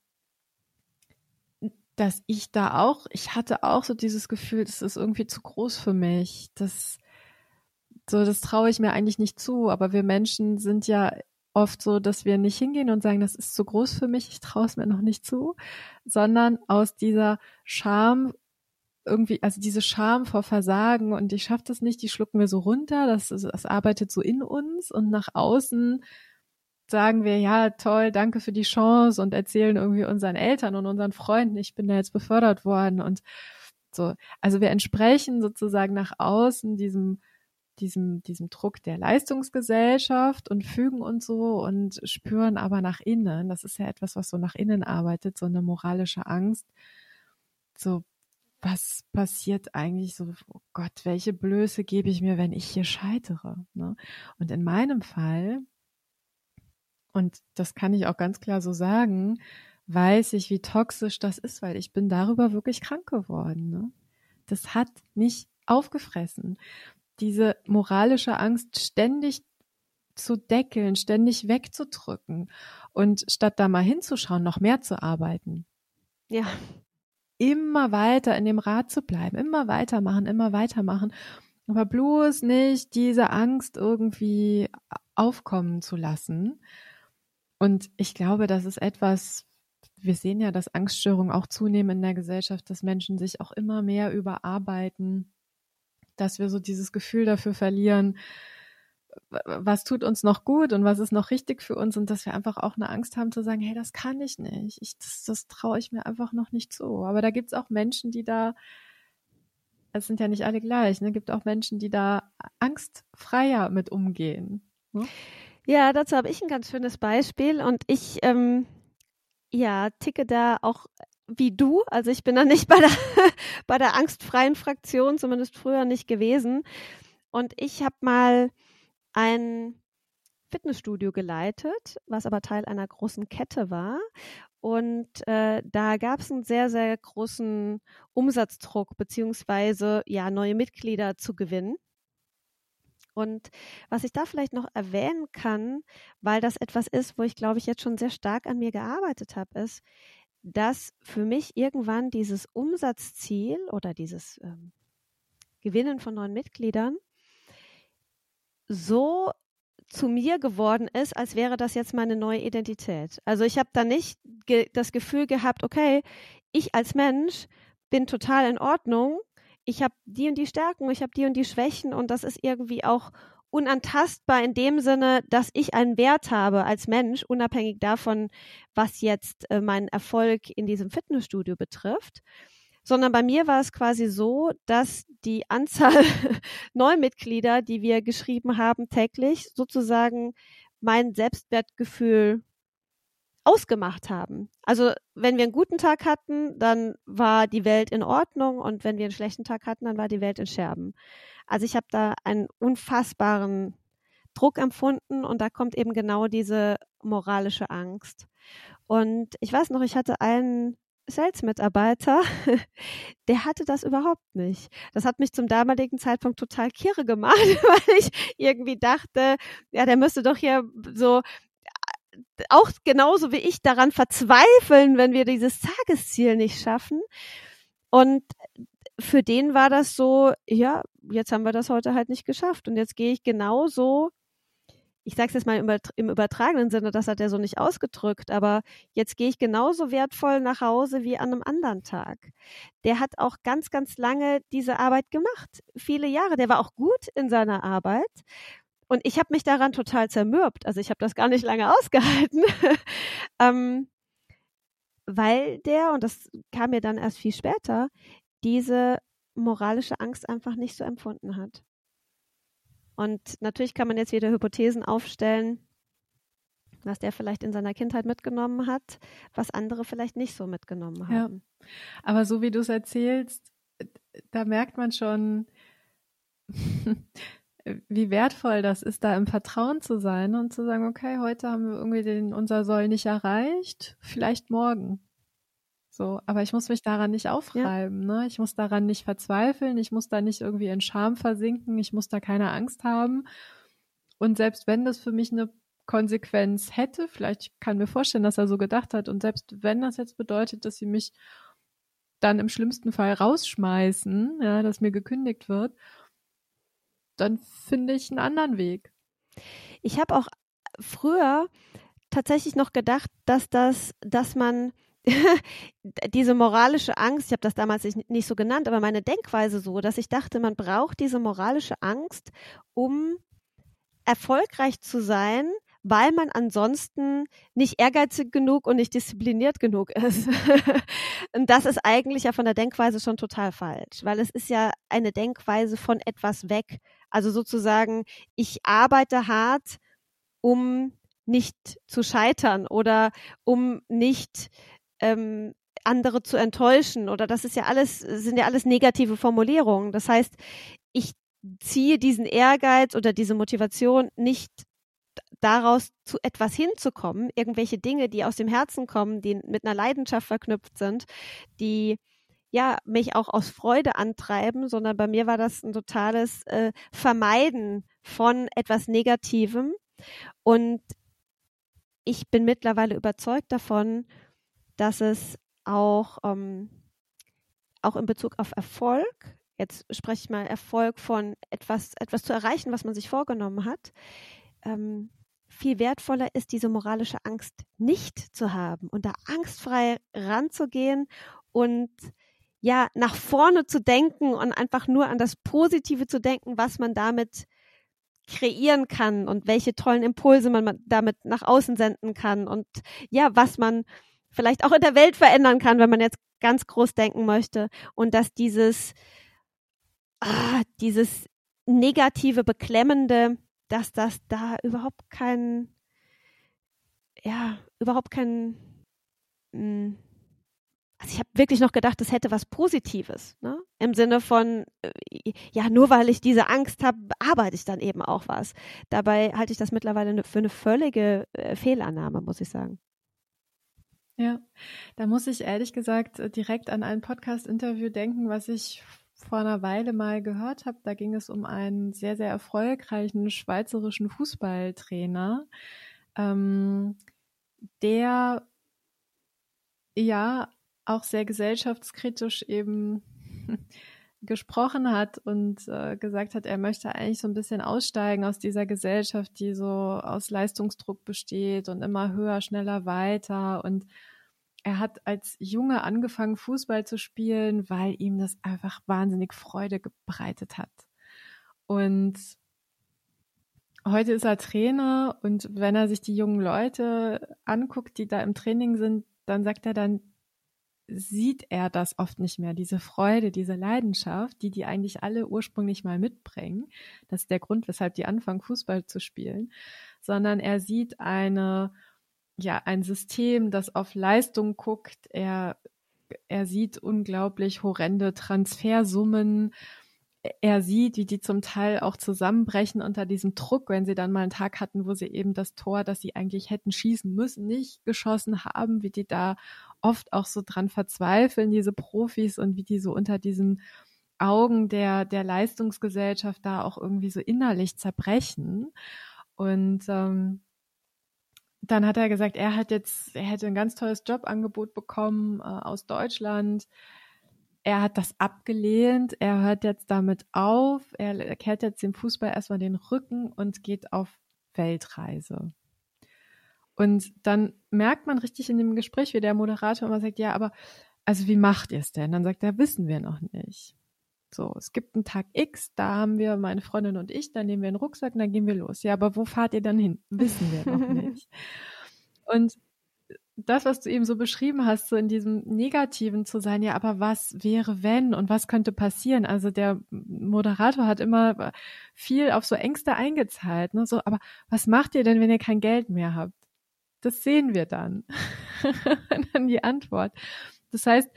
dass ich da auch, ich hatte auch so dieses Gefühl, das ist irgendwie zu groß für mich, das, so, das traue ich mir eigentlich nicht zu, aber wir Menschen sind ja oft so, dass wir nicht hingehen und sagen, das ist zu groß für mich, ich traue es mir noch nicht zu, sondern aus dieser Scham irgendwie, also diese Scham vor Versagen und ich schaffe das nicht, die schlucken wir so runter, das, das arbeitet so in uns und nach außen sagen wir, ja, toll, danke für die Chance und erzählen irgendwie unseren Eltern und unseren Freunden, ich bin da jetzt befördert worden und so. Also wir entsprechen sozusagen nach außen diesem, diesem, diesem Druck der Leistungsgesellschaft und fügen uns so und spüren aber nach innen, das ist ja etwas, was so nach innen arbeitet, so eine moralische Angst, so, was passiert eigentlich so, oh Gott, welche Blöße gebe ich mir, wenn ich hier scheitere? Ne? Und in meinem Fall, und das kann ich auch ganz klar so sagen, weiß ich, wie toxisch das ist, weil ich bin darüber wirklich krank geworden. Ne? Das hat mich aufgefressen. Diese moralische Angst ständig zu deckeln, ständig wegzudrücken und statt da mal hinzuschauen, noch mehr zu arbeiten. Ja. immer weiter in dem Rad zu bleiben, immer weitermachen, immer weitermachen, aber bloß nicht diese Angst irgendwie aufkommen zu lassen. Und ich glaube, das ist etwas, wir sehen ja, dass Angststörungen auch zunehmen in der Gesellschaft, dass Menschen sich auch immer mehr überarbeiten, dass wir so dieses Gefühl dafür verlieren, was tut uns noch gut und was ist noch richtig für uns und dass wir einfach auch eine Angst haben zu sagen, hey, das kann ich nicht, ich, das, das traue ich mir einfach noch nicht zu. Aber da gibt es auch Menschen, die da, es sind ja nicht alle gleich, ne, gibt auch Menschen, die da angstfreier mit umgehen. Ne? Ja, dazu habe ich ein ganz schönes Beispiel und ich ähm, ja, ticke da auch wie du. Also ich bin da nicht bei der, bei der angstfreien Fraktion, zumindest früher nicht gewesen. Und ich habe mal ein Fitnessstudio geleitet, was aber Teil einer großen Kette war. Und äh, da gab es einen sehr, sehr großen Umsatzdruck, beziehungsweise ja, neue Mitglieder zu gewinnen. Und was ich da vielleicht noch erwähnen kann, weil das etwas ist, wo ich, glaube ich, jetzt schon sehr stark an mir gearbeitet habe, ist, dass für mich irgendwann dieses Umsatzziel oder dieses ähm, Gewinnen von neuen Mitgliedern so zu mir geworden ist, als wäre das jetzt meine neue Identität. Also ich habe da nicht ge- das Gefühl gehabt, okay, ich als Mensch bin total in Ordnung, ich habe die und die Stärken, ich habe die und die Schwächen und das ist irgendwie auch unantastbar in dem Sinne, dass ich einen Wert habe als Mensch, unabhängig davon, was jetzt äh, meinen Erfolg in diesem Fitnessstudio betrifft. Sondern bei mir war es quasi so, dass die Anzahl Neumitglieder, die wir geschrieben haben täglich, sozusagen mein Selbstwertgefühl ausgemacht haben. Also wenn wir einen guten Tag hatten, dann war die Welt in Ordnung und wenn wir einen schlechten Tag hatten, dann war die Welt in Scherben. Also ich habe da einen unfassbaren Druck empfunden und da kommt eben genau diese moralische Angst. Und ich weiß noch, ich hatte einen Sales-Mitarbeiter, der hatte das überhaupt nicht. Das hat mich zum damaligen Zeitpunkt total kirre gemacht, weil ich irgendwie dachte, ja, der müsste doch hier so auch genauso wie ich daran verzweifeln, wenn wir dieses Tagesziel nicht schaffen. Und für den war das so, ja, jetzt haben wir das heute halt nicht geschafft. Und jetzt gehe ich genauso, ich sage es jetzt mal im, im übertragenen Sinne, das hat er so nicht ausgedrückt, aber jetzt gehe ich genauso wertvoll nach Hause wie an einem anderen Tag. Der hat auch ganz, ganz lange diese Arbeit gemacht, viele Jahre. Der war auch gut in seiner Arbeit. Und ich habe mich daran total zermürbt. Also ich habe das gar nicht lange ausgehalten, ähm, weil der, und das kam mir dann erst viel später, diese moralische Angst einfach nicht so empfunden hat. Und natürlich kann man jetzt wieder Hypothesen aufstellen, was der vielleicht in seiner Kindheit mitgenommen hat, was andere vielleicht nicht so mitgenommen haben. Ja. Aber so wie du es erzählst, da merkt man schon, wie wertvoll das ist, da im Vertrauen zu sein und zu sagen, okay, heute haben wir irgendwie den, unser Soll nicht erreicht, vielleicht morgen. So, aber ich muss mich daran nicht aufreiben, ja. ne? Ich muss daran nicht verzweifeln, ich muss da nicht irgendwie in Scham versinken, ich muss da keine Angst haben. Und selbst wenn das für mich eine Konsequenz hätte, vielleicht ich kann mir vorstellen, dass er so gedacht hat, und selbst wenn das jetzt bedeutet, dass sie mich dann im schlimmsten Fall rausschmeißen, ja, dass mir gekündigt wird, dann finde ich einen anderen Weg. Ich habe auch früher tatsächlich noch gedacht, dass das, dass man diese moralische Angst, ich habe das damals nicht, nicht so genannt, aber meine Denkweise so, dass ich dachte, man braucht diese moralische Angst, um erfolgreich zu sein, weil man ansonsten nicht ehrgeizig genug und nicht diszipliniert genug ist. Und das ist eigentlich ja von der Denkweise schon total falsch, weil es ist ja eine Denkweise von etwas weg. Also sozusagen, ich arbeite hart, um nicht zu scheitern oder um nicht ähm, andere zu enttäuschen oder das ist ja alles, sind ja alles negative Formulierungen. Das heißt, ich ziehe diesen Ehrgeiz oder diese Motivation nicht daraus, zu etwas hinzukommen, irgendwelche Dinge, die aus dem Herzen kommen, die mit einer Leidenschaft verknüpft sind, die ja mich auch aus Freude antreiben, sondern bei mir war das ein totales äh, Vermeiden von etwas Negativem. Und ich bin mittlerweile überzeugt davon, dass es auch ähm, auch in Bezug auf Erfolg, jetzt spreche ich mal Erfolg von etwas, etwas zu erreichen, was man sich vorgenommen hat, ähm, viel wertvoller ist, diese moralische Angst nicht zu haben und da angstfrei ranzugehen und ja, nach vorne zu denken und einfach nur an das Positive zu denken, was man damit kreieren kann und welche tollen Impulse man damit nach außen senden kann und ja, was man vielleicht auch in der Welt verändern kann, wenn man jetzt ganz groß denken möchte und dass dieses ah, dieses negative, beklemmende, dass das da überhaupt kein ja, überhaupt kein mh, also ich habe wirklich noch gedacht, das hätte was Positives, ne? Im Sinne von, äh, ja, nur weil ich diese Angst habe, arbeite ich dann eben auch was. Dabei halte ich das mittlerweile ne, für eine völlige äh, Fehlannahme, muss ich sagen. Ja, da muss ich ehrlich gesagt direkt an ein Podcast-Interview denken, was ich vor einer Weile mal gehört habe. Da ging es um einen sehr, sehr erfolgreichen schweizerischen Fußballtrainer, ähm, der ja auch sehr gesellschaftskritisch eben gesprochen hat und äh, gesagt hat, er möchte eigentlich so ein bisschen aussteigen aus dieser Gesellschaft, die so aus Leistungsdruck besteht und immer höher, schneller, weiter. Und er hat als Junge angefangen, Fußball zu spielen, weil ihm das einfach wahnsinnig Freude bereitet hat. Und heute ist er Trainer und wenn er sich die jungen Leute anguckt, die da im Training sind, dann sagt er, dann sieht er das oft nicht mehr, diese Freude, diese Leidenschaft, die die eigentlich alle ursprünglich mal mitbringen. Das ist der Grund, weshalb die anfangen, Fußball zu spielen, sondern er sieht eine, ja, ein System, das auf Leistung guckt. Er, er sieht unglaublich horrende Transfersummen. Er sieht, wie die zum Teil auch zusammenbrechen unter diesem Druck, wenn sie dann mal einen Tag hatten, wo sie eben das Tor, das sie eigentlich hätten schießen müssen, nicht geschossen haben, wie die da oft auch so dran verzweifeln, diese Profis, und wie die so unter diesen Augen der, der Leistungsgesellschaft da auch irgendwie so innerlich zerbrechen. Und ähm, dann hat er gesagt, er hat jetzt, er hätte ein ganz tolles Jobangebot bekommen äh, aus Deutschland. Er hat das abgelehnt, er hört jetzt damit auf, er kehrt jetzt dem Fußball erstmal den Rücken und geht auf Weltreise. Und dann merkt man richtig in dem Gespräch, wie der Moderator immer sagt, ja, aber also wie macht ihr es denn? Dann sagt er, wissen wir noch nicht. So, es gibt einen Tag X, da haben wir, meine Freundin und ich, dann nehmen wir einen Rucksack und dann gehen wir los. Ja, aber wo fahrt ihr dann hin? Wissen wir noch nicht. Und das, was du eben so beschrieben hast, so in diesem Negativen zu sein, ja, aber was wäre, wenn und was könnte passieren? Also der Moderator hat immer viel auf so Ängste eingezahlt, ne? So, aber was macht ihr denn, wenn ihr kein Geld mehr habt? Das sehen wir dann. Dann die Antwort. Das heißt,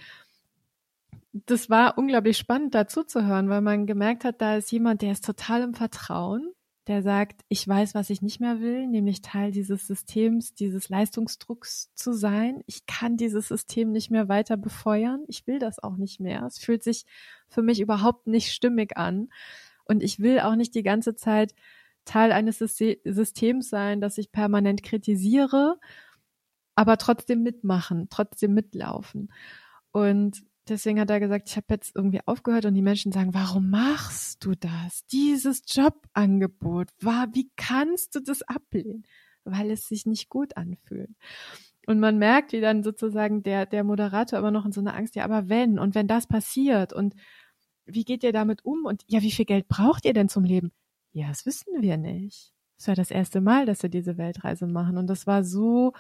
das war unglaublich spannend dazu zu hören, weil man gemerkt hat, da ist jemand, der ist total im Vertrauen, der sagt, ich weiß, was ich nicht mehr will, nämlich Teil dieses Systems, dieses Leistungsdrucks zu sein. Ich kann dieses System nicht mehr weiter befeuern. Ich will das auch nicht mehr. Es fühlt sich für mich überhaupt nicht stimmig an. Und ich will auch nicht die ganze Zeit Teil eines Systems sein, das ich permanent kritisiere, aber trotzdem mitmachen, trotzdem mitlaufen. Und deswegen hat er gesagt, ich habe jetzt irgendwie aufgehört und die Menschen sagen, warum machst du das? Dieses Jobangebot, war, wie kannst du das ablehnen? Weil es sich nicht gut anfühlt. Und man merkt, wie dann sozusagen der, der Moderator immer noch in so einer Angst, ja, aber wenn und wenn das passiert und wie geht ihr damit um? Und ja, wie viel Geld braucht ihr denn zum Leben? Ja, das wissen wir nicht. Das war das erste Mal, dass wir diese Weltreise machen und das war so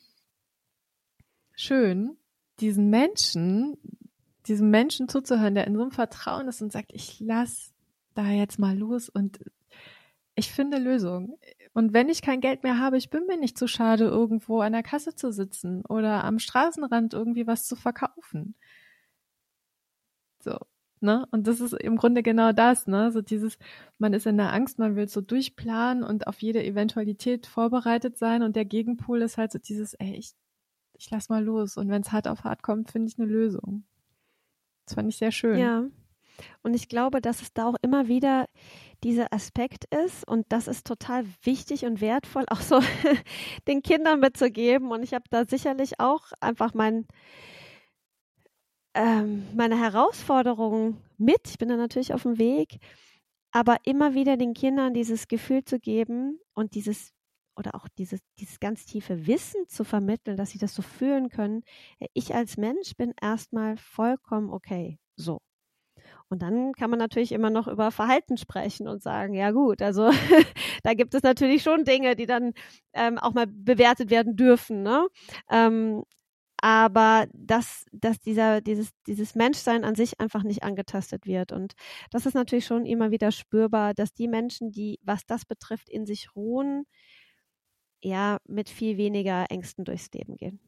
schön, diesen Menschen, diesem Menschen zuzuhören, der in so einem Vertrauen ist und sagt, ich lass da jetzt mal los und ich finde Lösungen. Und wenn ich kein Geld mehr habe, ich bin mir nicht zu schade, irgendwo an der Kasse zu sitzen oder am Straßenrand irgendwie was zu verkaufen. So, ne? Und das ist im Grunde genau das, ne? So dieses, man ist in der Angst, man will so durchplanen und auf jede Eventualität vorbereitet sein und der Gegenpol ist halt so dieses, ey, ich, ich lass mal los und wenn es hart auf hart kommt, finde ich eine Lösung. Das fand ich sehr schön. Ja, und ich glaube, dass es da auch immer wieder dieser Aspekt ist und das ist total wichtig und wertvoll, auch so den Kindern mitzugeben und ich habe da sicherlich auch einfach mein ähm, meine Herausforderungen mit. Ich bin da natürlich auf dem Weg, aber immer wieder den Kindern dieses Gefühl zu geben und dieses oder auch dieses, dieses ganz tiefe Wissen zu vermitteln, dass sie das so fühlen können. Ich als Mensch bin erstmal vollkommen okay. So. Und dann kann man natürlich immer noch über Verhalten sprechen und sagen, ja gut, also da gibt es natürlich schon Dinge, die dann ähm, auch mal bewertet werden dürfen, ne? Ähm, aber dass, dass dieser, dieses, dieses Menschsein an sich einfach nicht angetastet wird. Und das ist natürlich schon immer wieder spürbar, dass die Menschen, die, was das betrifft, in sich ruhen, ja, mit viel weniger Ängsten durchs Leben gehen.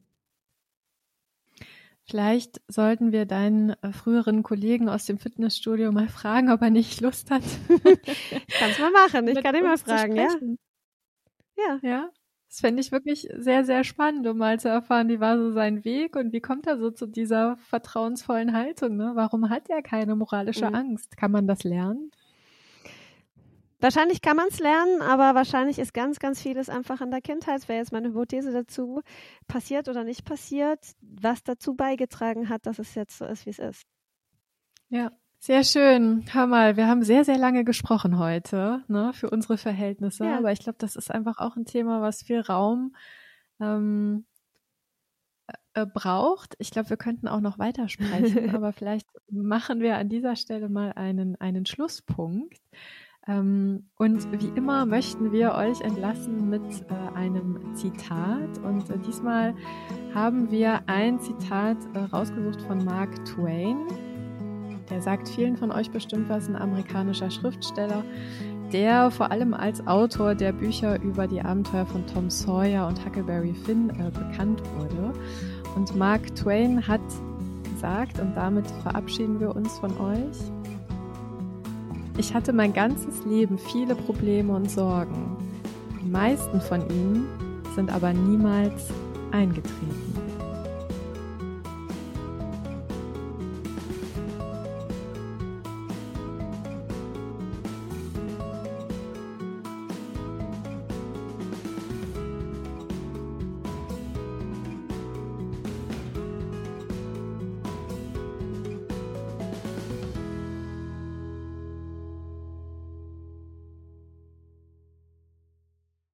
Vielleicht sollten wir deinen äh, früheren Kollegen aus dem Fitnessstudio mal fragen, ob er nicht Lust hat. Kannst mal machen, ich kann ihn mal fragen, ja. Ja. Ja, das fände ich wirklich sehr, sehr spannend, um mal zu erfahren, wie war so sein Weg und wie kommt er so zu dieser vertrauensvollen Haltung, ne? Warum hat er keine moralische mhm. Angst? Kann man das lernen? Wahrscheinlich kann man es lernen, aber wahrscheinlich ist ganz, ganz vieles einfach in der Kindheit, das wäre jetzt meine Hypothese dazu, passiert oder nicht passiert, was dazu beigetragen hat, dass es jetzt so ist, wie es ist. Ja, sehr schön. Hör mal, wir haben sehr, sehr lange gesprochen heute, ne, für unsere Verhältnisse, ja. Aber ich glaube, das ist einfach auch ein Thema, was viel Raum ähm, äh, braucht. Ich glaube, wir könnten auch noch weitersprechen, aber vielleicht machen wir an dieser Stelle mal einen, einen Schlusspunkt. Ähm, und wie immer möchten wir euch entlassen mit äh, einem Zitat. Und äh, diesmal haben wir ein Zitat äh, rausgesucht von Mark Twain. Der sagt vielen von euch bestimmt was, ein amerikanischer Schriftsteller, der vor allem als Autor der Bücher über die Abenteuer von Tom Sawyer und Huckleberry Finn äh, bekannt wurde. Und Mark Twain hat gesagt, und damit verabschieden wir uns von euch: Ich hatte mein ganzes Leben viele Probleme und Sorgen. Die meisten von ihnen sind aber niemals eingetreten.